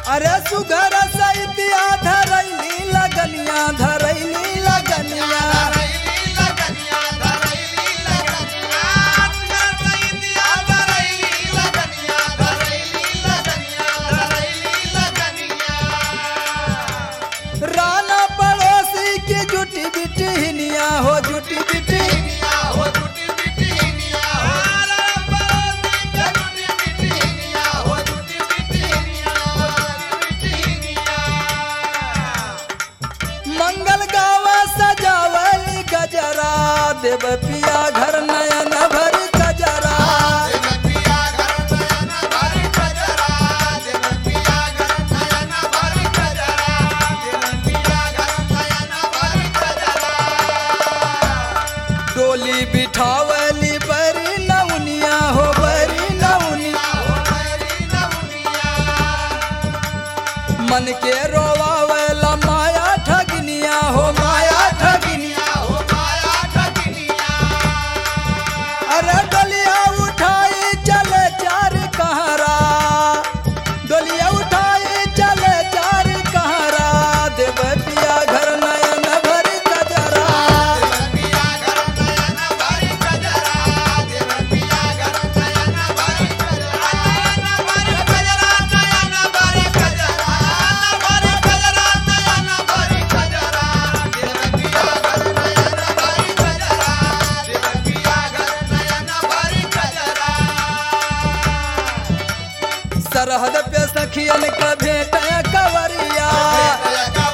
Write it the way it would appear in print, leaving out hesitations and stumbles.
अरे सुघर सैतिया धरैली लगनिया धरैली लगनिया राना पड़ोसी की जुटी बिटिनिया हो जुटी बिटिनिया हो जुटी बिटिनिया हो पड़ोसी की जुटी बिटिनिया हो जुटी बिटिनिया हो बिटिनिया मंगल गावा सजावली गजरा देव पिया घर नयन भरी गजरा डोली बिठावली बरी नौनिया हो बरी नौनिया मन के रोवावला माया ठगनिया हो माया ठगनिया हो माया ठगनिया अरे डोलिया उठाई चले चार कहरा डोलिया उठाई चले चार कहरा देव पिया घर नयन भरी गजरा सरहद पे सखियन का भेट कवरिया